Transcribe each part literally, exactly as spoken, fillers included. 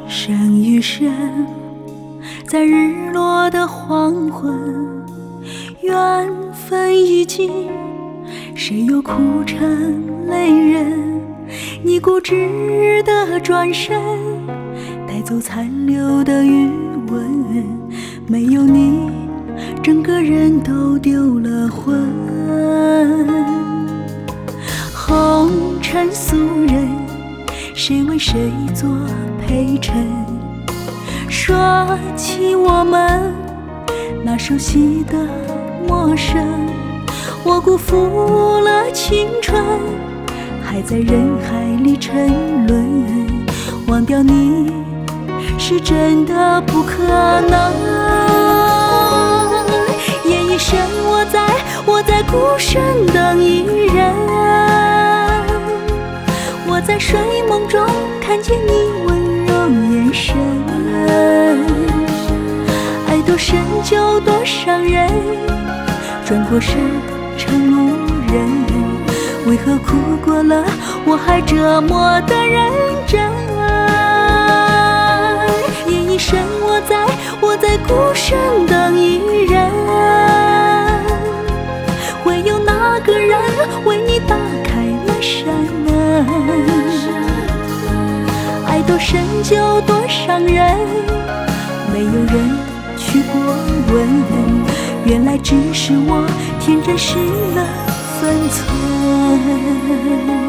生与生，在日落的黄昏，缘分已尽，谁又苦成泪人？你固执的转身，带走残留的余温，没有你，整个人都丢了魂。红尘俗人，谁为谁做陪衬？说起我们那熟悉的陌生，我辜负了青春，还在人海里沉沦。忘掉你是真的不可能。夜已深，我在我在孤身等一人，我在睡梦中看见你温柔眼神。爱多深就多伤人，转过身成路人，为何苦过了我还折磨得认真？夜已深，我在我在孤身等一人，会有哪个人为你打开了山门？爱多深就多伤人，没有人去过问，原来只是我天真失了分寸。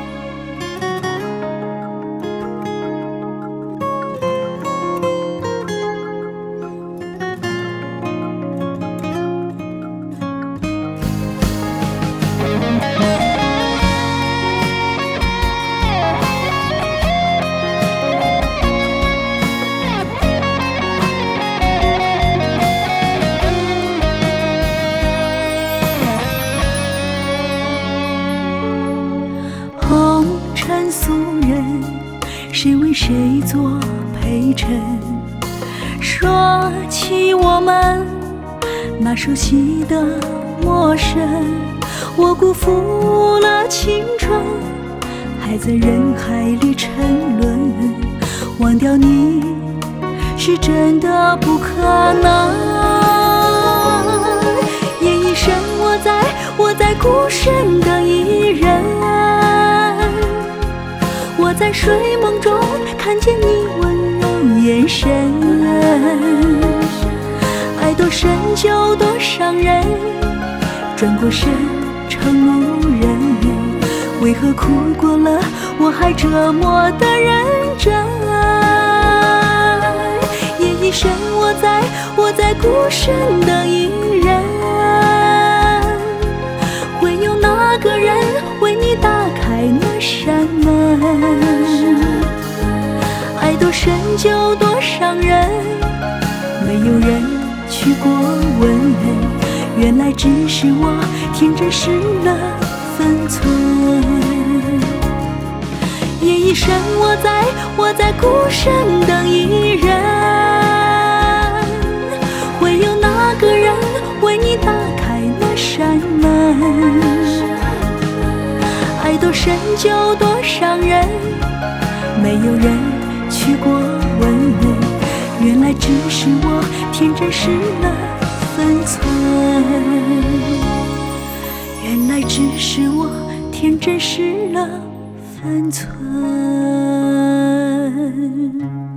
红尘俗人，谁为谁做陪衬？说起我们那熟悉的陌生，我辜负了青春，还在人海里沉沦。忘掉你是真的不可能。夜已深，我在我在孤身等一人，我在睡梦中看见你温柔眼神。爱多深就多伤人，转过身成路人，为何苦过了我还折磨得认真？夜已深，我在我在孤身等一人，会有哪个人为你打开那山门？爱多深就多伤人，没有人去过问，原来只是我天真失了分寸。夜已深，我在我在孤身等一人，会有哪个人为你打开那山门？爱多深就多伤人，没有人去过问，原来只是我天真失了分寸。原来只是我天真失了分寸。